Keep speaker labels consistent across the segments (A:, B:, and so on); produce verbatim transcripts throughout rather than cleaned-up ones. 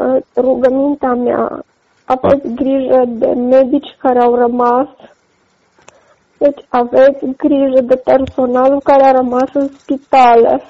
A: uh, rugămintea mea, aveți grijă de medici care au rămas. Deci aveți grijă de personalul care a rămas în spitale.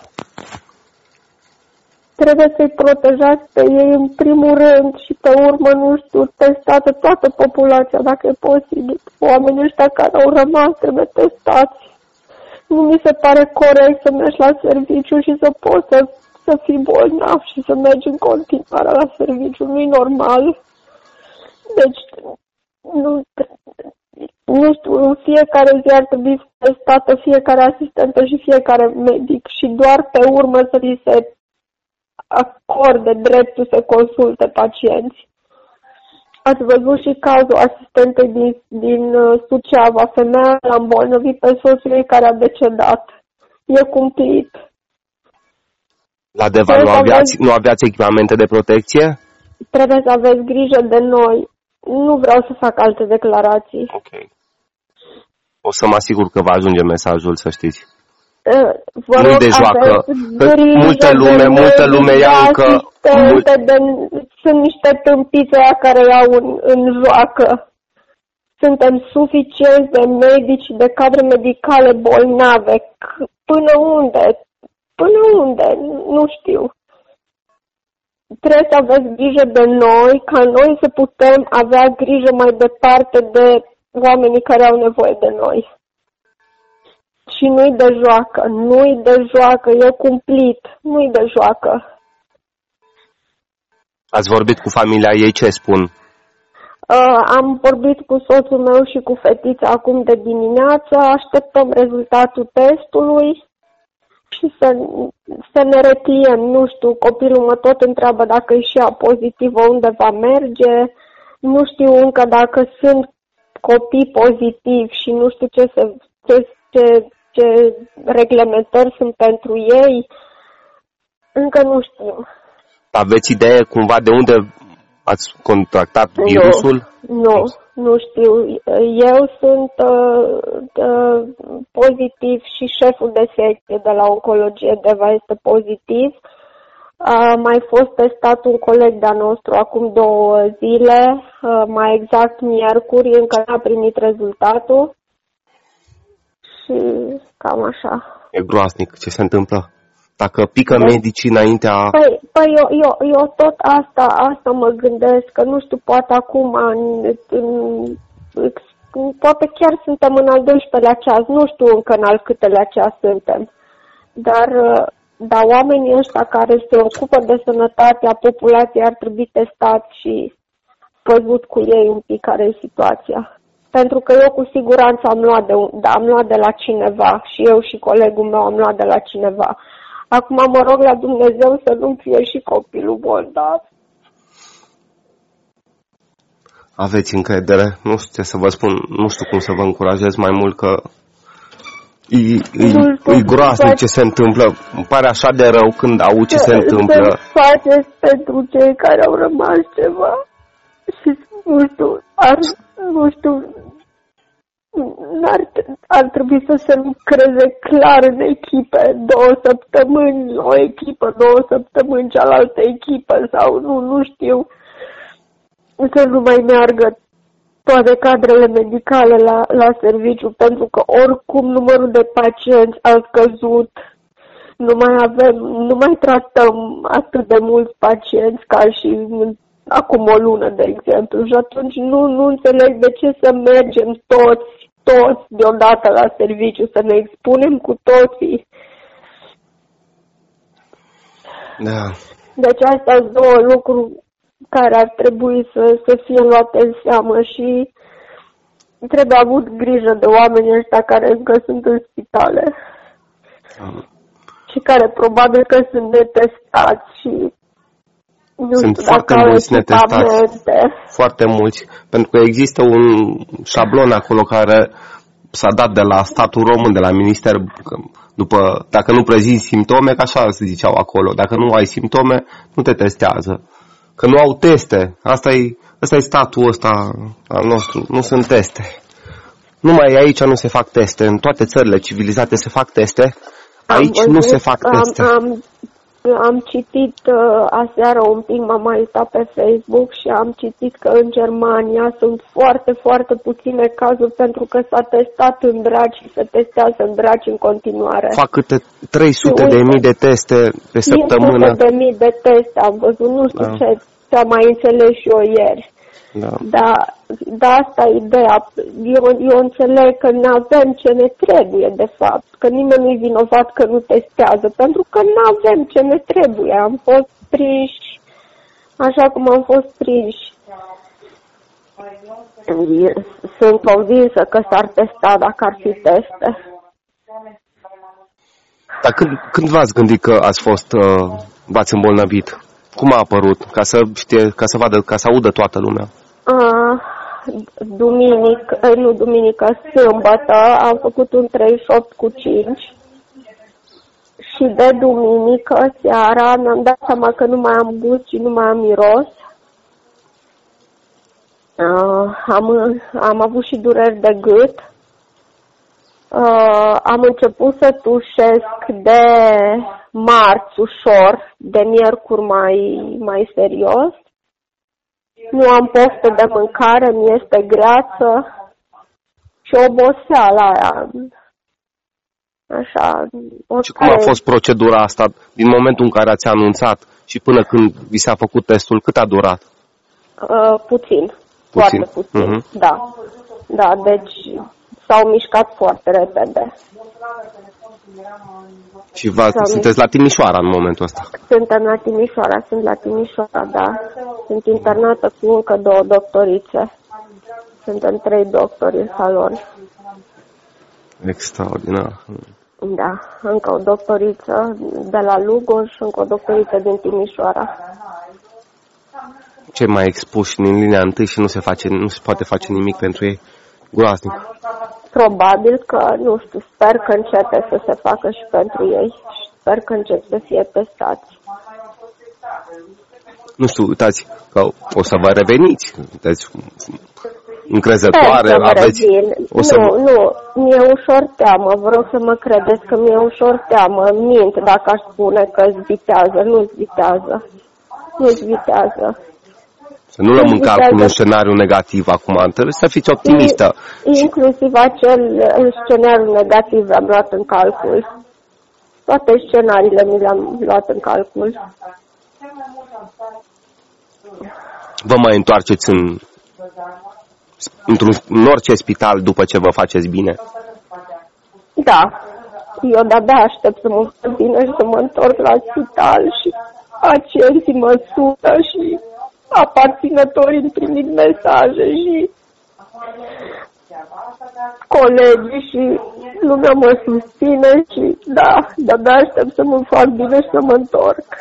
A: Trebuie să-i protejați pe ei în primul rând și pe urmă, nu știu, testată toată populația, dacă e posibil. Oamenii ăștia care au rămas trebuie testați. Nu mi se pare corect să mergi la serviciu și să poți să, să fii bolnav și să mergi în continuare la serviciu. Nu-i normal. Deci, nu, nu știu, în fiecare zi ar trebui testată fiecare asistentă și fiecare medic și doar pe urmă să li se acorde dreptul să consulte pacienți. Ați văzut și cazul asistentei din, din Suceava, femeia l-a îmbolnăvit pe soțul ei care a decedat. E cumplit.
B: La adevăr, nu aveați, nu aveați echipamente de protecție?
A: Trebuie să aveți grijă de noi. Nu vreau să fac alte declarații.
B: Ok. O să mă asigur că va ajunge mesajul, să știți.
A: Vă rog,
B: nu de joacă. Multă lume, multă lume ia încă... Mult...
A: De, sunt niște tâmpiți aia care iau în, în joacă. Suntem suficienți de medici, de cadre medicale bolnave. Până unde? Până unde? Nu știu. Trebuie să aveți grijă de noi, ca noi să putem avea grijă mai departe de oamenii care au nevoie de noi. Și nu-i de joacă, nu-i de joacă, e cumplit, nu-i de joacă.
B: Ați vorbit cu familia ei, ce spun?
A: Uh, am vorbit cu soțul meu și cu fetița acum de dimineață, așteptăm rezultatul testului și să, să ne repliem, nu știu, copilul mă tot întreabă dacă e și ea pozitivă, unde va merge, nu știu încă dacă sunt copii pozitivi și nu știu ce se... Ce, ce, ce reglementări sunt pentru ei, încă nu știu.
B: Aveți idee cumva de unde ați contractat virusul?
A: Nu, nu, nu știu. Eu sunt uh, uh, pozitiv și șeful de secție de la Oncologie Deva este pozitiv. A mai fost testat un coleg de-a nostru acum două zile, uh, mai exact miercuri, încă n-a primit rezultatul. Și cam așa.
B: E groaznic ce se întâmplă. Dacă pică de... medicii înaintea...
A: Păi, păi eu, eu, eu tot asta, asta mă gândesc, că nu știu, poate acum, în, în, poate chiar suntem în al doisprezecelea ceas, nu știu încă în al câtelea ceas suntem. Dar, dar oamenii ăștia care se ocupă de sănătatea populației ar trebui testați și văzut cu ei un pic care e situația. Pentru că eu cu siguranță am luat, de, am luat de la cineva și eu și colegul meu am luat de la cineva. Acum mă rog la Dumnezeu să nu fie și copilul bolnav.
B: Aveți încredere? Nu știu ce să vă spun, nu știu cum să vă încurajez mai mult, că e, e, e groaznic ce se întâmplă. Îmi pare așa de rău când aud ce se întâmplă.
A: Să faceți pentru cei care au rămas ceva și nu știu, ar, nu știu, ar, ar trebui să se lucreze clar în echipe, două săptămâni o echipă, două săptămâni cealaltă echipă sau nu, nu știu, să nu mai meargă toate cadrele medicale la, la serviciu, pentru că oricum numărul de pacienți a scăzut, nu mai avem, nu mai tratăm atât de mulți pacienți ca și acum o lună, de exemplu, și atunci nu, nu înțeleg de ce să mergem toți, toți deodată la serviciu, să ne expunem cu toții.
B: Da.
A: Deci astea sunt două lucruri care ar trebui să, să fie luate în seamă și trebuie avut grijă de oamenii ăștia care încă sunt în spitale. Da. Și care probabil că sunt netestați și nu
B: sunt
A: știu
B: foarte
A: dacă
B: mulți netestați, foarte mulți, pentru că există un șablon acolo care s-a dat de la statul român, de la minister, după, dacă nu prezinți simptome, că așa se ziceau acolo, dacă nu ai simptome, nu te testează. Că nu au teste, asta e, asta e statul ăsta al nostru, nu sunt teste. Numai aici nu se fac teste, în toate țările civilizate se fac teste, aici
A: văzut,
B: nu se fac teste.
A: Am, am, Am citit uh, aseară un pic, m-am mai uitat pe Facebook și am citit că în Germania sunt foarte, foarte puține cazuri pentru că s-a testat în dragi și se testează în dragi în continuare.
B: Fac câte trei sute de mii de teste pe săptămână.
A: cinci sute de mii de teste am văzut, nu știu da. ce, ce am mai înțeles și eu ieri.
B: Da.
A: Dar da, asta e ideea. Eu, eu înțeleg că nu avem ce ne trebuie, de fapt. Că nimeni nu-i vinovat că nu testează, pentru că nu avem ce ne trebuie. Am fost prinși așa cum am fost prinși. Sunt convinsă că s-ar testa dacă ar fi teste.
B: Dar când, când v-ați gândit că ați fost, uh, v-ați îmbolnăvit? Cum a apărut? Ca să știe, ca să vadă, ca să audă toată lumea.
A: Uh, duminică, nu duminică, sâmbătă, am făcut un treizeci și opt cu cinci și de duminică seara mi-am dat seama că nu mai am gust și nu mai am miros. Uh, am, am avut și dureri de gât. Uh, am început să tușesc de marți ușor, de miercuri mai, mai serios. Nu am poftă de mâncare, mi este greață și oboseala aia. Așa.
B: Și cum a fost procedura asta din momentul în care ați anunțat și până când vi s-a făcut testul? Cât a durat?
A: Uh, puțin. puțin. Foarte puțin, uh-huh. da. Da, deci s-au mișcat foarte repede.
B: Și v sunteți la Timișoara în momentul ăsta?
A: Suntem la Timișoara, sunt la Timișoara, da. Sunt internată cu încă două doctorițe. Suntem trei doctori în salon.
B: Extraordinar.
A: Da, încă o doctoriță de la Lugoj și încă o doctoriță din Timișoara.
B: Cei mai expuși din linia întâi și nu se, face, nu se poate face nimic pentru ei? Groaznic.
A: Probabil că, nu știu, sper că începe să se facă și pentru ei. Sper că încep să fie testați.
B: Nu știu, uitați că o să vă reveniți. Sunteți încrezătoare, aveți...
A: O să... Nu, nu, mi-e ușor teamă. Vă rog să mă credeți că mi-e ușor teamă. Mint dacă aș spune că îți vitează. Nu-ți vitează. Nu-ți vitează.
B: Să nu luăm în calcul un scenariu negativ acum, trebuie să fiți optimistă.
A: Inclusiv acel scenariu negativ l-am luat în calcul. Toate scenariile mi le-am luat în calcul.
B: Vă mai întoarceți în, într-un, în orice spital după ce vă faceți bine?
A: Da. Eu de-abia aștept să mă fac bine și să mă întorc la spital și pacienții mă sună și aparținătorii îmi trimit mesaje și colegii și lumea mă susține și da, de-abia aștept să mă fac bine și să mă întorc.